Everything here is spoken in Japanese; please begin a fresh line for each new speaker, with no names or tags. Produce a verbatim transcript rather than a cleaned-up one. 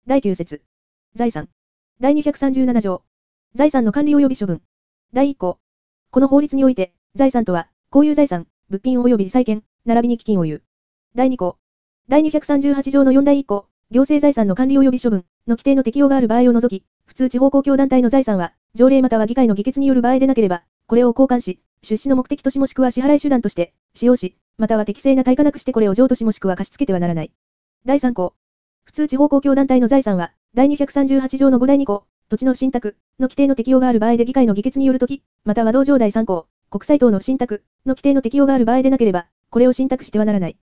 だいきゅう節。財産。だいにひゃくさんじゅうなな条。財産の管理及び処分。だいいっ項。この法律において、財産とは、公有財産、物品及び債権、並びに基金を言う。だいに項。だいにひゃくさんじゅうはち条のよんだいいっ項、行政財産の管理及び処分の規定の適用がある場合を除き、普通地方公共団体の財産は、条例または議会の議決による場合でなければ、これを交換し、出資の目的としもしくは支払い手段として、使用し、または適正な対価なくしてこれを譲渡しもしくは貸し付けてはならない。だいさん項。普通地方公共団体の財産は、だいにひゃくさんじゅうはち条のごだいに項、土地の信託の規定の適用がある場合で議会の議決によるとき、または同条だいさん項、国債等の信託の規定の適用がある場合でなければ、これを信託してはならない。